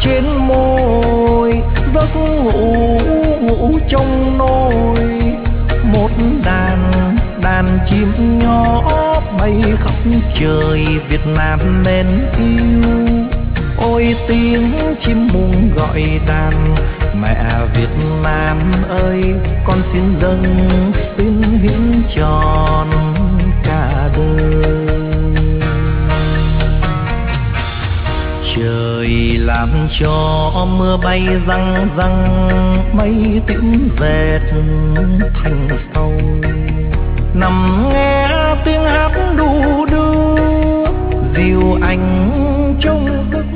trên môi, giấc ngủ ngủ trong nôi. Một đàn chim nhỏ bay khắp trời Việt Nam mến yêu. Ôi tiếng chim muông gọi đàn, mẹ Việt Nam ơi, con xin dâng xin hiến tròn cả đời. Trời làm cho mưa bay răng răng, mây tím dệt thành sâu. Nằm nghe tiếng hát đu đưa, dìu anh trong giấc